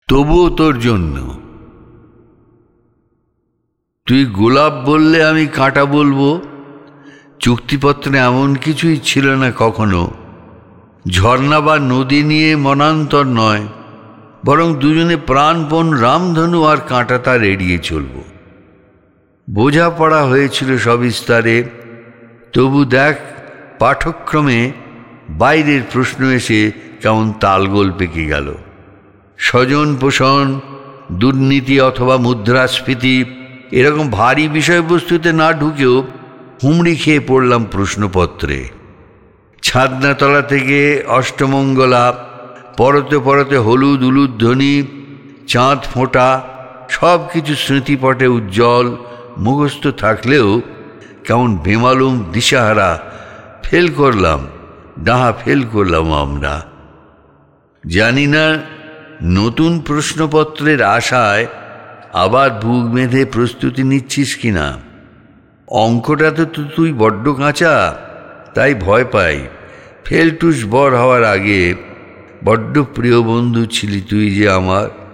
তবুও তোর জন্য। তুই গোলাপ বললে আমি কাঁটা বলবো। চুক্তিপত্রে এমন কিছুই ছিল না কখনো। ঝর্ণা বা নদী নিয়ে মনান্তর নয়, বরং দুজনে প্রাণপণ রামধনু আর কাঁটা তার এড়িয়ে চলব। বোঝাপড়া হয়েছিল সবিস্তারে। তবু দেখ, পাঠক্রমে বাইরের প্রশ্ন এসে কেমন তালগোল পেকে গেল। স্বজন পোষণ, দুর্নীতি অথবা মুদ্রাস্ফীতি এরকম ভারী বিষয়বস্তুতে না ঢুকেও হুমড়ি খেয়ে পড়লাম প্রশ্নপত্রে। ছাদনাতলা থেকে অষ্টমঙ্গলা, পরতে পরতে হলুদ উলুধ্বনি, চাঁদ ফোঁটা, সব কিছু স্মৃতিপটে উজ্জ্বল মুখস্থ থাকলেও কেমন বেমালুম দিশাহারা ফেল করলাম, ডাহা ফেল করলাম আমরা। জানি না নতুন প্রশ্নপত্রের আশায় আবার বুক বেঁধে প্রস্তুতি নিচ্ছিস কিনা। অঙ্কটাতে তো তুই বড্ড কাঁচা, তাই ভয় পাই। ফেলটুস বর হওয়ার আগে বড্ড প্রিয় বন্ধু ছিলি তুই যে আমার।